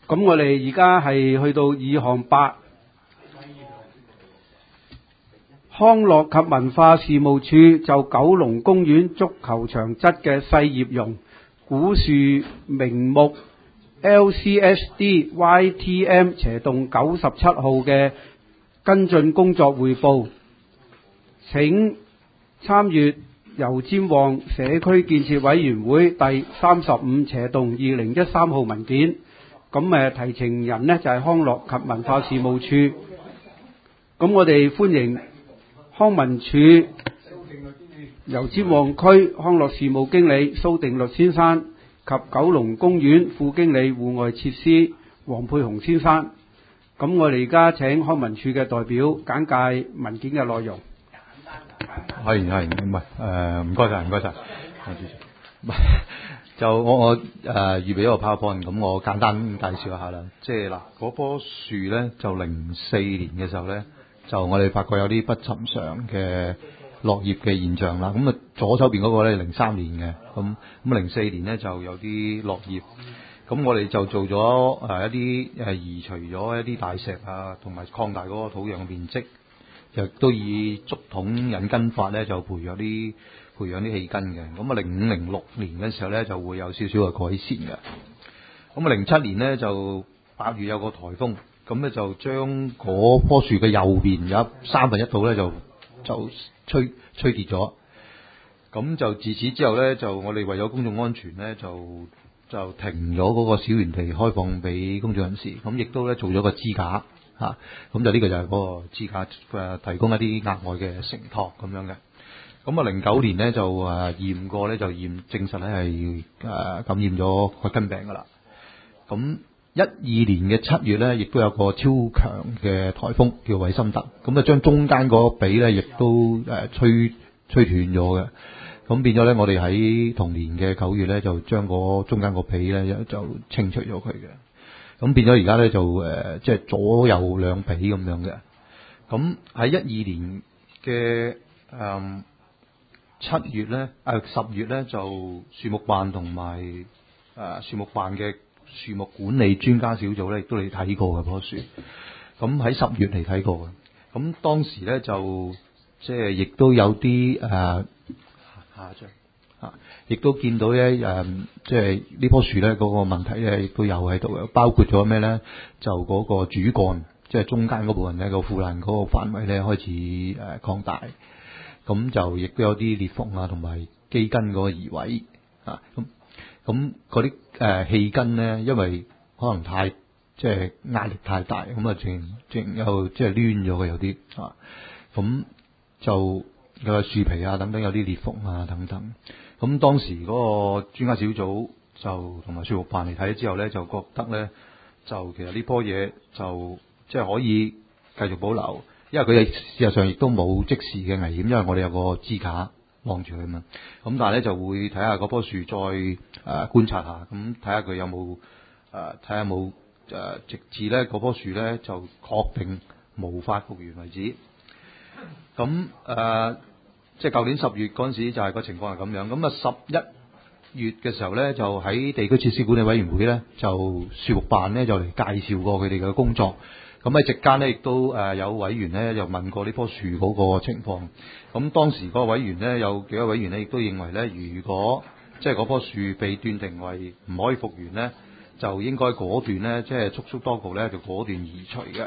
咁我哋而家係去到2項8，康樂及文化事務處就九龍公園足球場側嘅細葉榕古樹名木 LCSD YTM 斜洞97號嘅跟進工作匯報，請參閱油尖旺社區建設委員會第35斜洞2013號文件。咁提呈人呢就係康樂及文化事務處。咁我哋歡迎康文署油尖旺區康樂事務經理蘇定律先生及九龍公園副經理戶外設施黃佩雄先生。咁我哋而家請康文署嘅代表簡介文件嘅內容。 係唔係唔該晒，主席。就我預備一個 PowerPoint， 咁我簡單介紹一下啦。即係嗱，嗰棵樹咧就04年嘅時候咧，就我哋發覺有啲不尋常嘅落葉嘅現象啦。咁左手邊嗰個咧03年嘅，咁04年咧就有啲落葉。咁我哋就做咗一啲移除咗一啲大石啊，同埋擴大嗰個土壤嘅面積，亦都以竹筒引根法咧就培養啲氣根嘅。咁05、06年嘅時候咧就會有少少嘅改善嘅。咁07年咧就8月有個颱風，咁咧就將嗰棵樹嘅右邊有1/3度咧就吹跌咗。咁就自此之後咧，就我哋為咗公眾安全咧，就停咗嗰個小園地開放俾公眾人士。咁亦都咧做咗個支架嚇。咁就呢個就係嗰個支架提供一啲額外嘅承托咁樣嘅。咁09年咧就驗過咧就證實咧係感染咗海根病噶啦。咁12年嘅7月咧，亦都有個超強嘅颱風叫韋森特，咁啊將中間嗰個髀咧亦都吹斷咗嘅。咁變咗咧，我哋喺同年嘅9月咧，就將嗰中間個髀咧就清除咗佢嘅。咁變咗而家咧就即係左右兩髀咁樣嘅。咁喺12年嘅7月咧10月咧，就樹木辦同埋樹木辦嘅樹木管理專家小組咧，亦都嚟睇過嘅棵樹。咁喺10月嚟睇過嘅。咁當時咧就即係亦都有啲下一張亦都見到咧即係呢棵樹咧嗰個問題咧亦都有喺度嘅，包括咗咩咧？就嗰個主幹，即係中間嗰部分咧個腐爛嗰個範圍咧開始擴大，咁就亦都有啲裂縫啊，同埋基根嗰個移位咁嗰啲氣根咧，因為可能太即係壓力太大，咁啊淨又即係攣咗嘅有啲咁就個樹皮啊等等有啲裂縫啊等等。咁當時嗰個專家小組就同埋樹木辦嚟睇之後咧，就覺得咧就其實呢棵嘢就即係可以繼續保留，因為佢事實上亦都冇即時嘅危險，因為我哋有個支架晾住佢嘛。咁但係咧就會睇下嗰棵樹再觀察下，咁睇下佢有冇睇下冇直至咧嗰棵樹咧就確定無法復原為止。咁即係舊年10月嗰陣時就係個情況係咁樣。咁11月嘅時候咧，就喺地區設施管理委員會咧，就樹木辦咧就嚟介紹過佢哋嘅工作。咁喺席間咧，亦都有委員咧又問過呢棵樹嗰個情況。咁當時嗰個委員咧有幾個委員咧，亦都認為咧，如果即係嗰棵樹被斷定為唔可以復原咧，就應該果斷咧，即係速速當局咧就果斷移除嘅。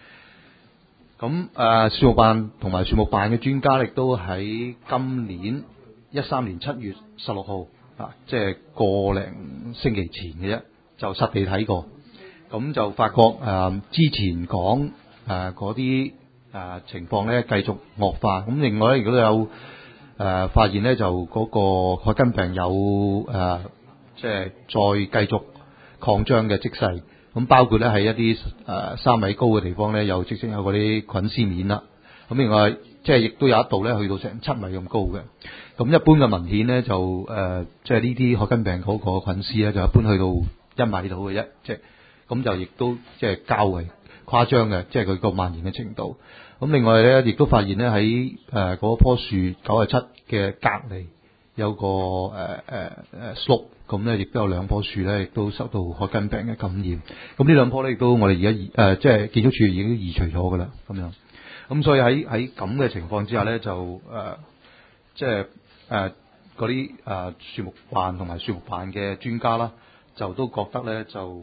咁樹木辦同埋樹木辦嘅專家亦都喺今年13年7月16號即係個零星期前嘅啫，就實地睇過。咁就發覺之前講嗰啲情況咧繼續惡化。咁另外咧，如果有發現咧，就嗰個海根病有即係再繼續擴張嘅跡勢。咁包括咧喺一啲3米高嘅地方咧，有直情有嗰啲菌絲面啦。咁另外即係亦都有一度咧去到成7米咁高嘅。咁一般嘅文獻咧就即係呢啲海根病嗰個菌絲咧，就一般去到1米度嘅啫。即係咁就亦都即係較為誇張嘅，即係佢個蔓延嘅程度。咁另外咧，亦都發現咧喺嗰棵樹97嘅隔離有個slope， 咁咧亦都有兩棵樹咧，亦都受到海根病嘅感染。咁呢兩棵咧，亦都我哋而家即係建築署已經移除咗噶啦，咁樣。咁所以喺咁嘅情況之下咧，就即係嗰啲樹木辦同埋樹木辦嘅專家啦，就都覺得咧就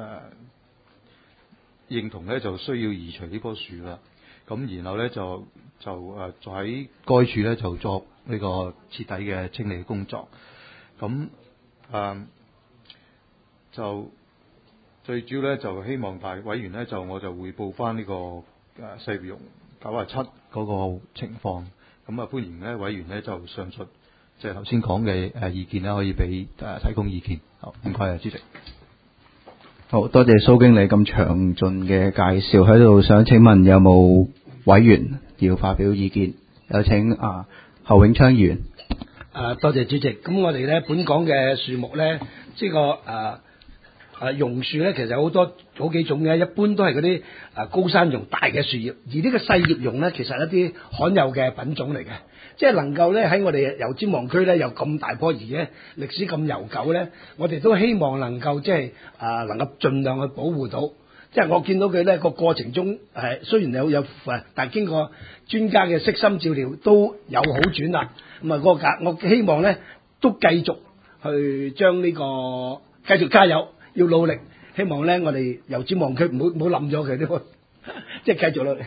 認同咧就需要移除呢棵樹啦。咁然後咧就喺該處咧就作呢個徹底嘅清理工作。咁就最主要咧就希望大委員咧我就匯報翻呢個細葉榕97嗰個情況。咁歡迎咧委員咧就上述即係頭先講嘅意見咧，可以俾提供意見。好，唔該啊，主席。 好多謝蘇經理咁詳盡嘅介紹。喺度想請問有冇委員要發表意見？有請侯永昌議員。 多謝主席。咁我哋咧本港嘅樹木咧，即係個榕樹咧，其實好幾種嘅，一般都係嗰啲高山榕大嘅樹葉，而呢個細葉榕咧，其實係一啲罕有嘅品種嚟嘅，即係能夠咧喺我哋油尖旺區咧有咁大棵，而且歷史咁悠久咧，我哋都希望能夠即係能夠盡量去保護到。即係我見到佢咧個過程中雖然有但係經過專家嘅悉心照料都有好轉啦。咁我希望咧都繼續去將呢個繼續加油，要努力。希望咧我哋油尖旺區唔好冧咗佢呢，即係繼續努力。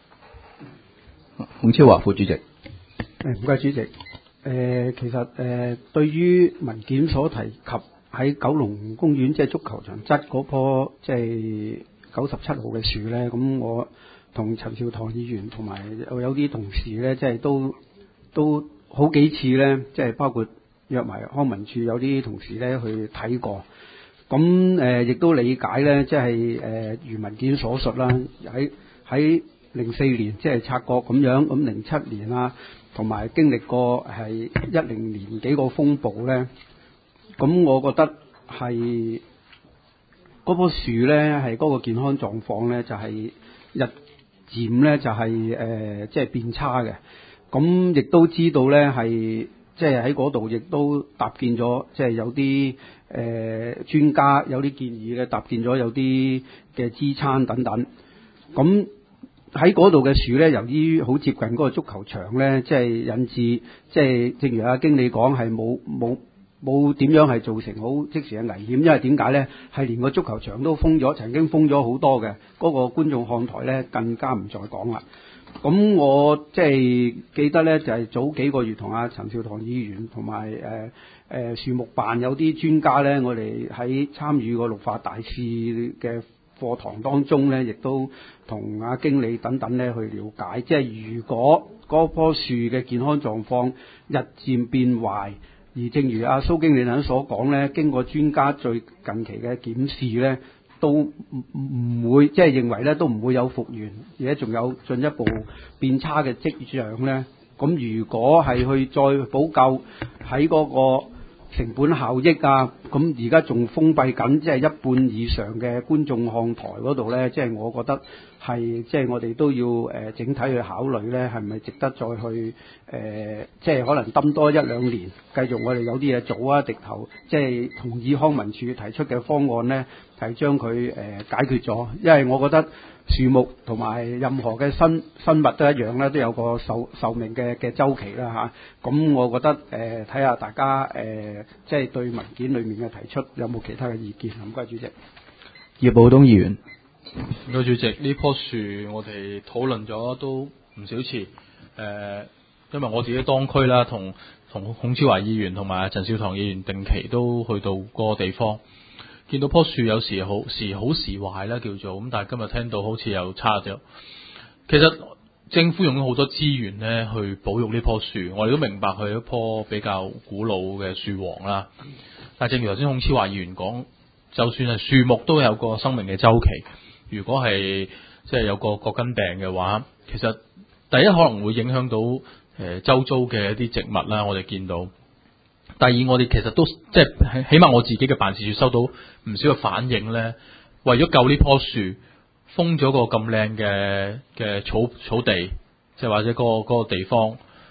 孔超華副主席。 唔該主席。其實對於文件所提及喺九龍公園即係足球場側嗰棵即係97號嘅樹咧，咁我同陳兆棠議員同埋有啲同事咧，即係都好幾次咧，即係包括約埋康文署有啲同事咧去睇過。咁亦都理解咧，即係如文件所述啦，喺04年即係拆過咁樣，咁07年啊，同埋經歷過係10年幾個風暴咧，咁我覺得係嗰棵樹咧係嗰個健康狀況咧就係日漸咧就係即係變差嘅。咁亦都知道咧係即係喺嗰度亦都搭建咗，即係有啲專家有啲建議咧，搭建咗有啲嘅支撐等等。咁喺嗰度嘅樹咧，由於好接近嗰個足球場咧，即係引致即係正如阿經理講係冇點樣係造成好即時嘅危險，因為點解咧？係連個足球場都封咗，曾經封咗好多嘅，嗰個觀眾看台咧更加唔再講啦。咁我即係記得咧，就係早幾個月同阿陳兆棠議員同埋樹木辦有啲專家咧，我哋喺參與個綠化大使嘅課堂當中咧，亦都同阿經理等等咧去了解，即係如果嗰棵樹嘅健康狀況日漸變壞，而正如阿蘇經理頭先所講咧，經過專家最近期嘅檢視咧，都唔會即係認為咧都唔會有復原，而且仲有進一步變差嘅跡象咧。咁如果係去再補救喺嗰個成本效益啊，咁而家仲封閉緊，即係一半以上嘅觀眾看台嗰度咧，即係我覺得係即係我哋都要整體去考慮咧，係咪值得再去即係可能抌多1-2年，繼續我哋有啲嘢做啊，直頭即係同意康文署提出嘅方案咧，係將佢解決咗，因為我覺得樹木同埋任何嘅生物都一樣啦，都有個壽命嘅週期啦嚇。咁我覺得睇下大家即係對文件裏面嘅提出有冇其他嘅意見。唔該主席。 葉寶東議員。 唔該主席，呢棵樹我哋討論咗都唔少次。因為我自己當區啦，同孔超華議員同埋陳兆棠議員定期都去到嗰個地方。見到棵樹有時好時壞啦，叫做咁，但係今日聽到好似又差咗。其實政府用咗好多資源咧去保育呢棵樹，我哋都明白佢係一棵比較古老嘅樹王啦。但係正如頭先孔超華議員講，就算係樹木都有個生命嘅週期。如果係即係有個葛根病嘅話，其實第一可能會影響到周遭嘅一啲植物啦，我哋見到。第二，我哋其實都即係起碼我自己嘅辦事處收到唔少嘅反應咧，為咗救呢棵樹，封咗個咁靚嘅草地，即係或者嗰個地方，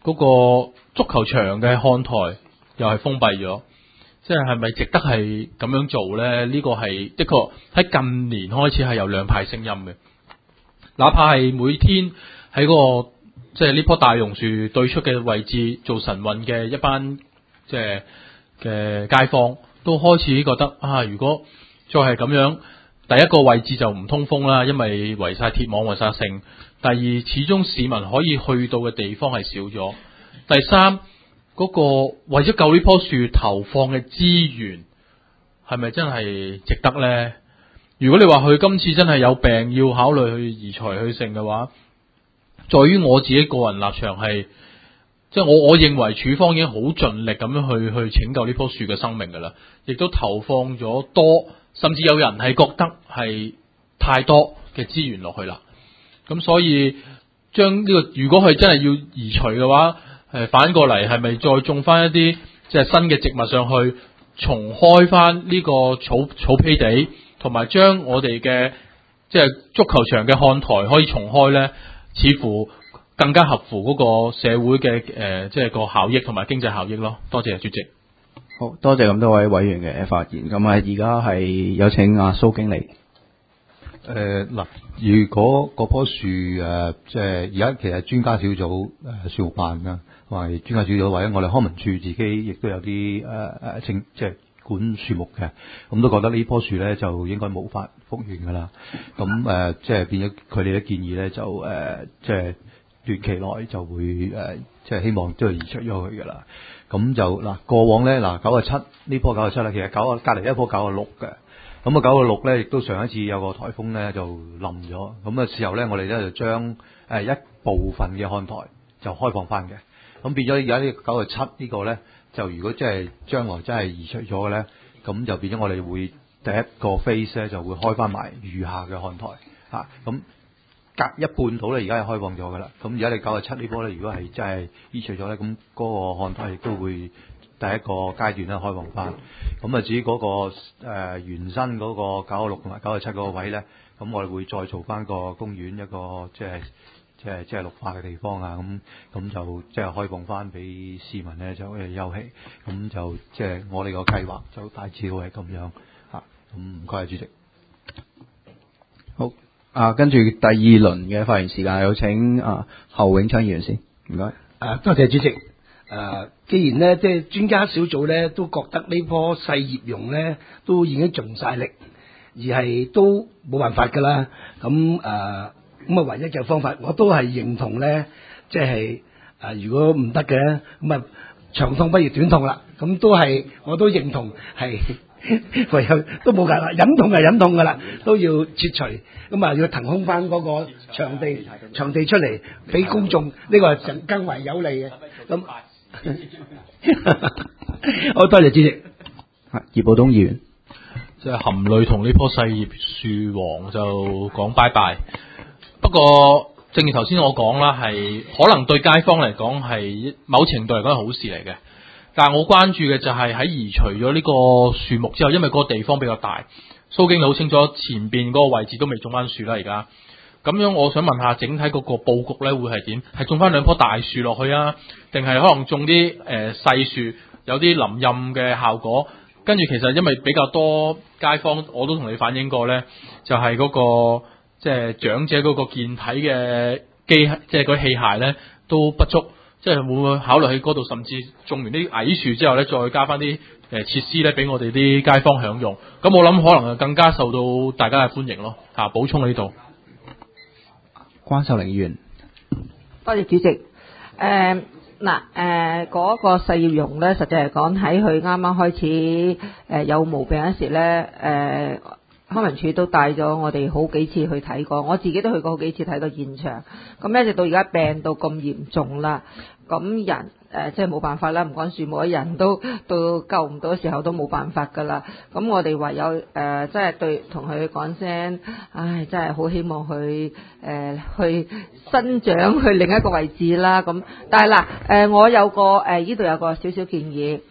嗰個足球場嘅看台又係封閉咗，即係咪值得係咁樣做呢？呢個係的確喺近年開始係有兩派聲音嘅，哪怕係每天喺嗰個即係呢棵大榕樹對出嘅位置做晨運嘅一班即係嘅街坊，都開始覺得啊，如果再係咁樣，第一個位置就唔通風啦，因為圍晒鐵網圍晒繩。第二，始終市民可以去到嘅地方係少咗。第三，嗰個為咗救呢棵樹投放嘅資源係咪真係值得呢？如果你話佢今次真係有病要考慮去移除去剩嘅話，在於我自己個人立場係，即係我認為處方已經好盡力咁樣去拯救呢棵樹嘅生命噶啦，亦都投放咗多，甚至有人係覺得係太多嘅資源落去啦。咁所以將呢個如果佢真係要移除嘅話，反過嚟係咪再種翻一啲即係新嘅植物上去，重開翻呢個草皮地，同埋將我哋嘅即係足球場嘅看台可以重開呢？似乎更加合乎嗰個社會嘅即係個效益同埋經濟效益咯。多謝主席。 好多謝咁多位委員嘅發言。咁而家係有請阿蘇經理。 嗱，如果嗰棵樹即係而家其實專家小組樹木辦啦，或係專家小組或者我哋康文署自己亦都有啲即係管樹木嘅，咁都覺得呢棵樹咧就應該無法復原噶啦。咁即係變咗佢哋嘅建議咧，就即係短期內就會即係希望都係移除咗佢噶啦。咁就嗱過往咧97呢棵97啦，其實隔離一棵96嘅。咁啊96咧，亦都上一次有個颱風咧就冧咗。咁啊時候咧，我哋咧就將一部分嘅看台就開放翻嘅。咁變咗而家呢97呢個咧，就如果即係將來真係移除咗嘅咧，咁就變咗我哋會第一個 phase 咧就會開翻埋餘下嘅看台嚇。咁隔一半度咧，而家係開放咗噶啦。咁而家你97呢棵咧，如果係真係移除咗咧，咁嗰個看台亦都會第一個階段咧開放翻。咁啊至於嗰個原身嗰個96同埋97嗰個位咧，咁我哋會再做翻個公園一個即係綠化嘅地方啊。咁就即係開放翻俾市民咧就休憩。咁就即係我哋個計劃就大致會係咁樣嚇。咁唔該主席。 好，跟住第二輪嘅發言時間，有請侯永昌議員先，唔該。 多謝主席。既然咧即係專家小組咧都覺得呢棵細葉榕咧都已經盡晒力，而係都冇辦法噶啦。咁唯一嘅方法，我都係認同咧，即係如果唔得嘅，咁長痛不如短痛啦。咁都係我都認同係。唯有都冇計啦，忍痛係忍痛噶啦，都要切除，咁要騰空翻嗰個場地出嚟俾公眾，呢個係更為有利嘅。咁好多謝主席。 葉寶東議員， 即係含淚同呢棵細葉樹王就講拜拜。不過正如頭先我講啦，係可能對街坊嚟講係某程度嚟講係好事嚟嘅。但係我關注嘅就係喺移除咗呢個樹木之後，因為嗰個地方比較大，蘇經理好清楚前邊嗰個位置都未種翻樹啦。而家咁樣，我想問下整體嗰個佈局咧會係點？係種翻兩棵大樹落去啊，定係可能種啲細樹，有啲林蔭嘅效果？跟住其實因為比較多街坊，我都同你反映過咧，就係嗰個即係長者嗰個健體嘅即係嗰啲器械咧都不足。即係會唔會考慮喺嗰度，甚至種完啲矮樹之後咧，再加翻啲設施咧，俾我哋啲街坊享用。咁我諗可能更加受到大家嘅歡迎咯。補充喺呢度。 關秀玲議員， 多謝主席。嗰個細葉榕咧，實際嚟講喺佢啱啱開始有毛病嗰時咧，康文署都帶咗我哋好幾次去睇過，我自己都去過好幾次睇過現場。咁一直到而家病到咁嚴重啦，咁人即係冇辦法啦，唔講樹木，人都到救唔到嘅時候都冇辦法噶啦。咁我哋唯有即係對同佢講聲，唉，真係好希望佢去生長去另一個位置啦。咁但係嗱，我有個呢度有個少少建議。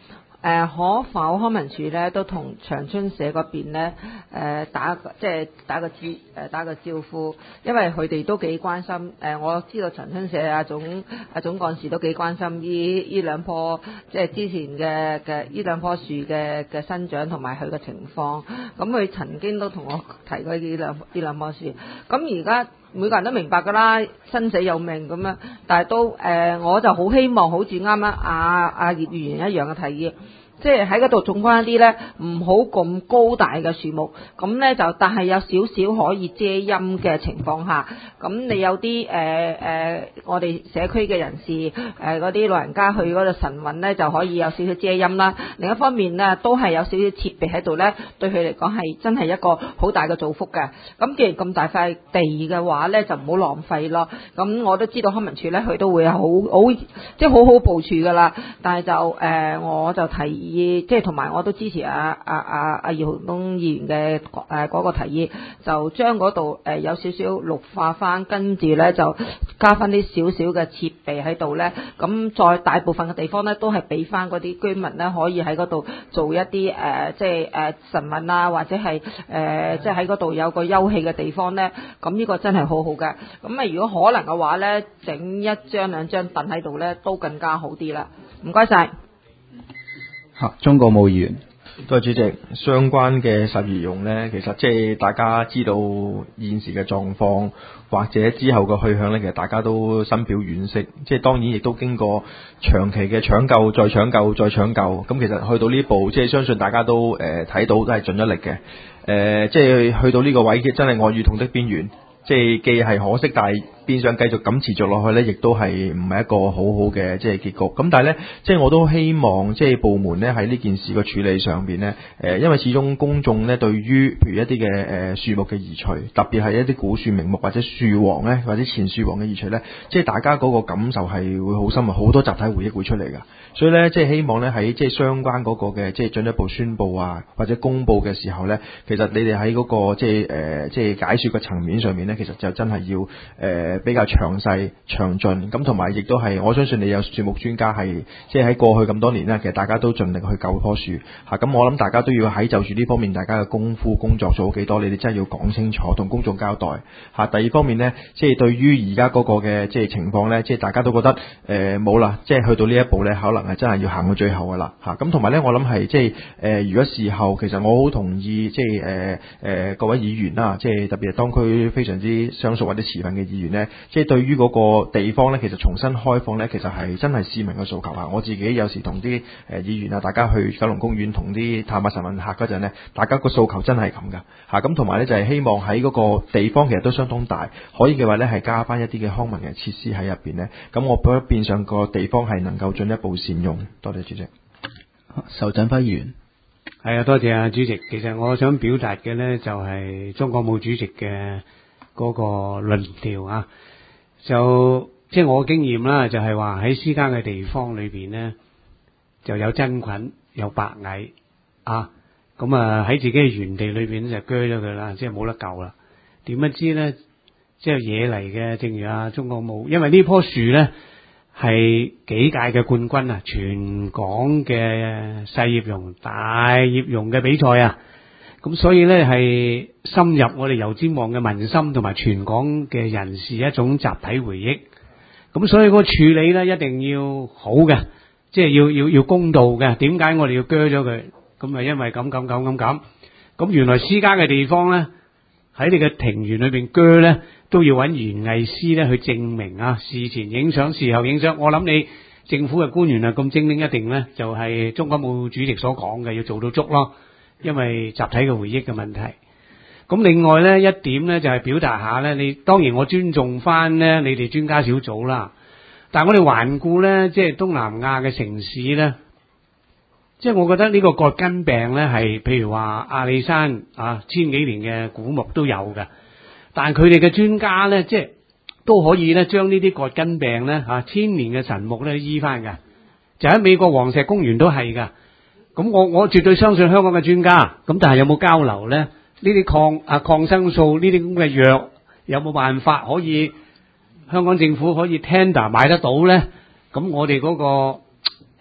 可否康文署咧都同長春社嗰邊咧打個招呼，因為佢哋都幾關心。我知道長春社總幹事都幾關心呢兩棵，即係之前嘅呢兩棵樹嘅生長同埋佢嘅情況。咁佢曾經都同我提過呢兩棵樹。咁而家每個人都明白㗎啦，生死有命咁樣，但係都我就好希望好似啱啱阿葉議員一樣嘅提議。即係喺嗰度種翻一啲咧，唔好咁高大嘅樹木，咁咧就但係有少少可以遮陰嘅情況下，咁你有啲我哋社區嘅人士嗰啲老人家去嗰度晨運咧，就可以有少少遮陰啦。另一方面咧，都係有少少設備喺度咧，對佢嚟講係真係一個好大嘅造福嘅。咁既然咁大塊地嘅話咧，就唔好浪費咯。咁我都知道康文署咧，佢都會好即係好好部署㗎啦。但係就我就提議。即係同埋我都支持葉浩東議員嘅嗰個提議，就將嗰度有少少綠化翻，跟住咧就加翻啲少少嘅設備喺度咧。咁再大部分嘅地方咧，都係俾翻嗰啲居民咧，可以喺嗰度做一啲即係晨運啊，或者係即係喺嗰度有個休憩嘅地方咧。咁呢個真係好好嘅。咁啊，如果可能嘅話咧，整一張兩張凳喺度咧，都更加好啲啦。唔該晒。 鍾國武議員， 多謝主席。相關嘅實業用呢，其實即係大家知道現時嘅狀況，或者之後嘅去向呢，其實大家都深表惋惜。即係當然亦都經過長期嘅搶救，再搶救，再搶救。咁其實去到呢步，即係相信大家都睇到都係盡咗力嘅。即係去到呢個位，真係愛與痛的邊緣。即係既係可惜，但係變相繼續咁持續落去呢，亦都係唔係一個好好嘅即係結局。咁但係呢，即係我都希望即係部門呢喺呢件事嘅處理上邊呢，因為始終公眾呢對於譬如一啲嘅樹木嘅移除，特別係一啲古樹名木或者樹王呢，或者前樹王嘅移除呢，即係大家嗰個感受係會好深啊，好多集體回憶會出嚟㗎。所以呢，即係希望呢喺即係相關嗰個嘅即係進一步宣佈啊，或者公佈嘅時候呢，其實你哋喺嗰個即係解說嘅層面上面呢，其實就真係要比較詳細詳盡，咁同埋亦都係我相信你有樹木專家係即係喺過去咁多年呢，其實大家都盡力去救棵樹嚇。咁我諗大家都要喺就住呢方面大家嘅功夫工作做幾多，你哋真係要講清楚同公眾交代嚇。第二方面呢，即係對於而家嗰個嘅即係情況呢，即係大家都覺得冇啦，即係去到呢一步呢，可能係真係要行到最後噶啦嚇。咁同埋呢，我諗係即係如果事後其實我好同意即係各位議員啦，即係特別係當區非常之相熟或者持份嘅議員呢，即係對於嗰個地方呢，其實重新開放呢，其實係真係市民嘅訴求啊！我自己有時同啲議員啊，大家去九龍公園同啲探下晨運客嗰陣呢，大家個訴求真係咁噶嚇。咁同埋呢，就係希望喺嗰個地方其實都相當大，可以嘅話呢，係加翻一啲嘅康文嘅設施喺入邊呢。咁我覺得變相個地方係能夠進一步善用。多謝主席。 仇振輝議員。 係啊，多謝啊，主席。其實我想表達嘅呢，就係鍾國武主席嘅嗰個論調啊。就即係我經驗啦，就係話喺私家嘅地方裏邊呢，就有真菌有白蟻啊。咁啊喺自己嘅園地裏邊就鋸咗佢啦，即係冇得救啦。點不知呢，即係野嚟嘅，正如啊鍾國武，因為呢棵樹呢係幾屆嘅冠軍啊，全港嘅細葉榕、大葉榕嘅比賽啊。咁所以呢，係深入我哋油尖旺嘅民心同埋全港嘅人士一種集體回憶。咁所以個處理呢，一定要好嘅，即係要公道嘅。點解我哋要鋸咗佢？咁啊因為咁。咁原來私家嘅地方呢，喺你嘅庭園裏邊鋸呢，都要揾園藝師呢去證明啊，事前影相，事後影相。我諗你政府嘅官員啊咁精靈，一定呢就係鍾國武主席所講嘅，要做到足咯。因為集體嘅回憶嘅問題。咁另外呢一點呢，就係表達下呢，你當然我尊重翻呢你哋專家小組啦，但係我哋環顧呢，即係東南亞嘅城市呢，即係我覺得呢個葛根病呢，係譬如話阿里山啊，千幾年嘅古木都有嘅，但係佢哋嘅專家呢，即係都可以呢將呢啲葛根病呢千年嘅神木呢醫翻嘅，就喺美國黃石公園都係噶。咁我絕對相信香港嘅專家，咁但係有冇交流呢？呢啲抗生素呢啲咁嘅藥有冇辦法可以香港政府可以 tender 買得到呢？咁我哋嗰個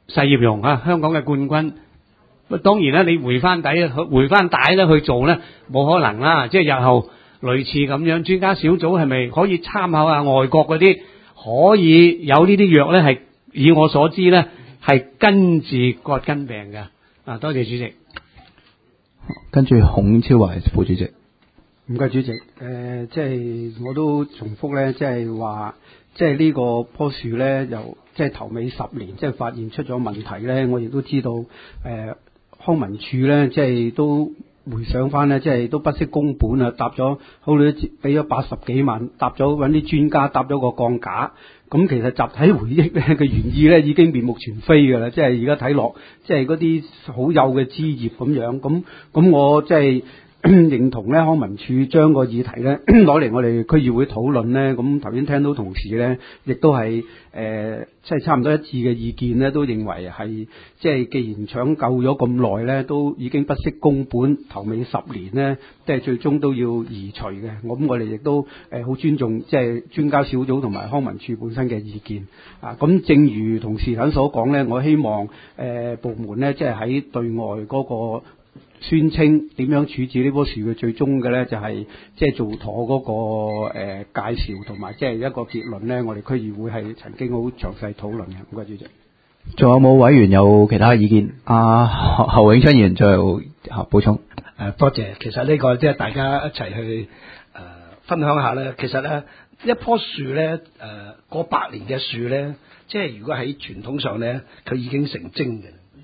細葉榕啊，香港嘅冠軍。當然啦，你回翻帶咧去做咧，冇可能啦。即係日後類似咁樣，專家小組係咪可以參考下外國嗰啲，可以有呢啲藥咧？係以我所知咧，係根治葛根病嘅。啊，多謝主席。 跟住孔超華副主席。 唔該主席，即係我都重複咧，即係話，即係呢個棵樹咧，由即係頭尾10年，即係發現出咗問題咧，我亦都知道，康文署咧，即係都回想翻咧，即係都不惜工本啊，搭咗好似俾咗80幾萬，搭咗揾啲專家搭咗個鋼架，咁其實集體回憶咧嘅原意咧已經面目全非㗎啦，即係而家睇落，即係嗰啲好幼嘅枝葉咁樣，咁我即係。認同咧，康文署將個議題咧攞嚟我哋區議會討論咧，咁頭先聽到同事咧，亦都係即係差唔多一致嘅意見咧，都認為係即係既然搶救咗咁耐咧，都已經不惜工本，頭尾10年咧，即係最終都要移除嘅。咁我哋亦都好尊重即係專家小組同埋康文署本身嘅意見啊。咁正如同事頭所講咧，我希望部門咧，即係喺對外嗰個宣稱點樣處置呢棵樹嘅最終嘅咧，就係即係做妥嗰個介紹同埋即係一個結論咧。我哋區議會係曾經好詳細討論嘅。唔該主席。 仲有冇委員有其他意見？侯永昌議員最後補充。 多謝。其實呢個即係大家一齊去分享下咧。其實咧，一棵樹咧過100年嘅樹咧，即係如果喺傳統上咧，佢已經成精嘅。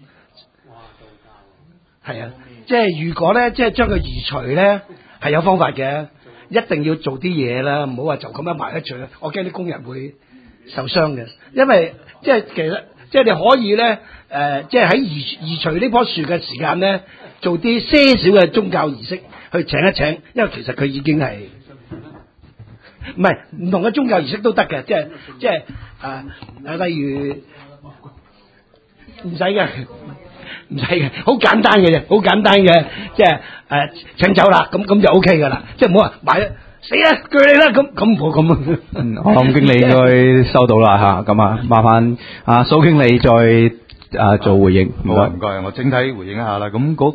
係啊，即係如果咧，即係將佢移除咧，係有方法嘅，一定要做啲嘢啦，唔好話就咁樣埋一除，我驚啲工人會受傷嘅。因為即係其實即係你可以咧，即係喺移除呢棵樹嘅時間咧，做啲些少嘅宗教儀式去請一請，因為其實佢已經係唔同嘅宗教儀式都得嘅，即係例如唔使嘅。唔使嘅，好簡單嘅啫，好簡單嘅，即係請走啦，咁就 O K 噶啦，即係唔好話買死啦鋸你啦，咁冇咁。 總經理應該收到啦嚇，咁啊麻煩蘇經理再做回應。 好啊，唔該，我整體回應一下啦。咁嗰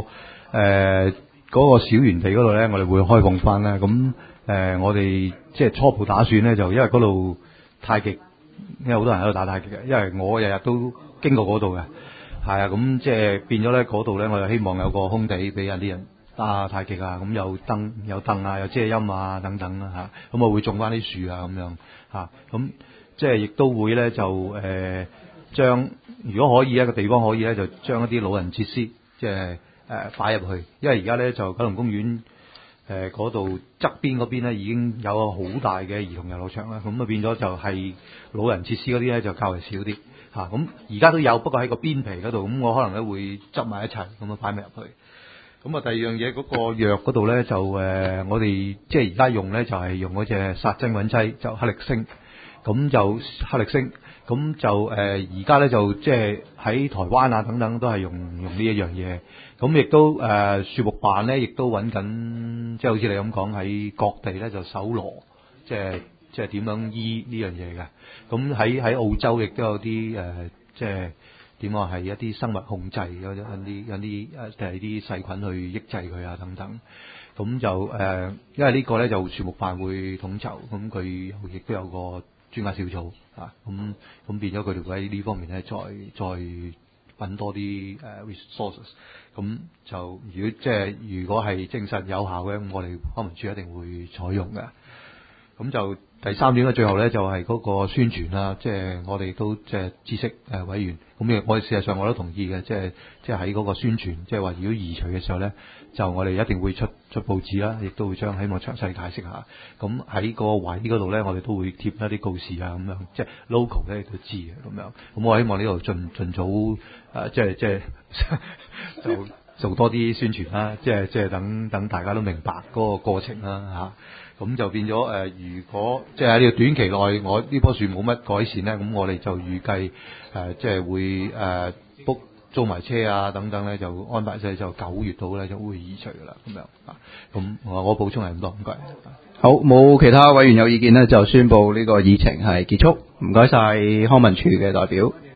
個小園地嗰度咧，我哋會開放翻啦。咁我哋即係初步打算咧，就因為嗰度太極，因為好多人喺度打太極嘅，因為我日日都經過嗰度嘅。係啊，咁即係變咗咧，嗰度咧，我就希望有個空地俾人啲人打太極啊，咁有凳啊，有遮陰啊等等啦嚇，咁我會種翻啲樹啊咁樣嚇，咁即係亦都會咧就將如果可以一個地方可以咧，就將一啲老人設施即係擺入去，因為而家咧就九龍公園嗰度側邊嗰邊咧已經有個好大嘅兒童遊樂場啦，咁啊變咗就係老人設施嗰啲咧就較為少啲。咁而家都有，不過喺個邊皮嗰度，咁我可能咧會執埋一齊，咁啊擺埋入去。咁啊第二樣嘢嗰個藥嗰度咧就我哋即係而家用咧就係用嗰隻殺真菌劑，就克力星。咁就克力星，咁就而家咧就即係喺台灣啊等等都係用呢一樣嘢。咁亦都樹木辦咧亦都揾緊，即係好似你咁講喺各地咧就搜羅，即係點樣醫呢樣嘢嘅？咁喺澳洲亦都有啲即係點講係一啲生物控制，有啲啲細菌去抑制佢啊等等。咁就因為呢個咧就樹木辦會統籌，咁佢亦都有個專家小組啊，咁變咗佢哋會喺呢方面咧再揾多啲resources。咁就如果係證實有效嘅，咁我哋康文署一定會採用嘅。咁就第3點咧，最後咧就係嗰個宣傳啦，即係我哋都即係知識委員，咁我哋事實上我都同意嘅，即係喺嗰個宣傳，即係話如果移除嘅時候咧，就我哋一定會出報紙啦，亦都會將希望詳細解釋下。咁喺個位嗰度咧，我哋都會貼一啲告示啊，咁樣即係 local 咧都知嘅咁樣。咁我希望呢度盡早即係就做多啲宣傳啦，即係等大家都明白嗰個過程啦嚇。咁就變咗如果即係喺呢個短期內，我呢棵樹冇乜改善咧，咁我哋就預計即係會book租埋車啊等等咧，就安排晒就9月度咧就會移除噶啦，咁樣啊。咁我補充係咁多，唔該。 好，冇其他委員有意見咧，就宣布呢個議程係結束。唔該晒康文署嘅代表。